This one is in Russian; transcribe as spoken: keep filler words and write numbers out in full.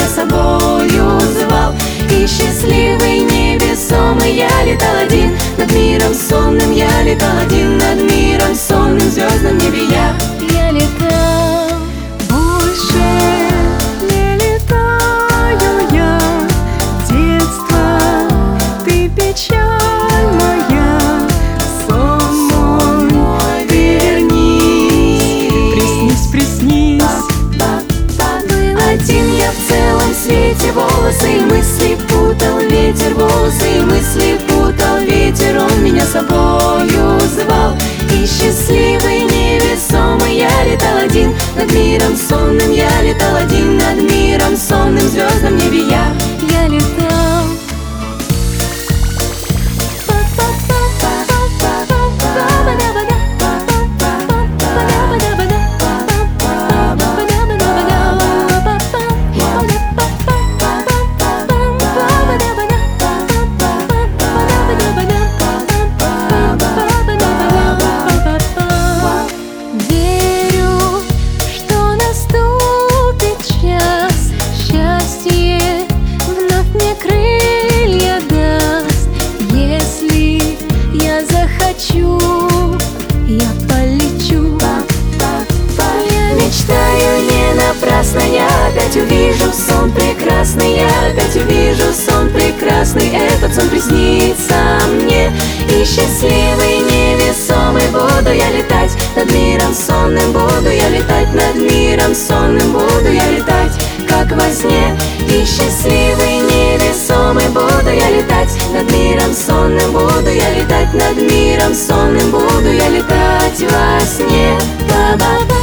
собою звал. И счастливый, невесомый я летал один. Над миром сонным я летал один. Над миром сонным, в звездном небе я Я летал. Больше не летаю я. Детство, ты печаль моя. Сон мой вернись. Приснись, приснись. Один я в целом свете, волосы и мысли путал ветер. Волосы и мысли путал ветер, он меня собою звал. И счастливый, невесомый я летал один. Над миром сонным я летал один. Над миром сонным, в звездном небе я Я летал. Верю, что наступит час, счастье вновь мне крылья даст. Если я захочу, я полечу. Я мечтаю не напрасно, я опять увижу сон прекрасный. Я опять увижу сон прекрасный, этот сон приснится мне. И счастливый, невесомый буду я летать. Над миром сонным буду я летать. Над миром сонным буду я летать, как во сне. И счастливый, невесомый буду я летать. Над миром сонным буду я летать. Над миром сонным буду я летать во сне. Ба-ба-ба.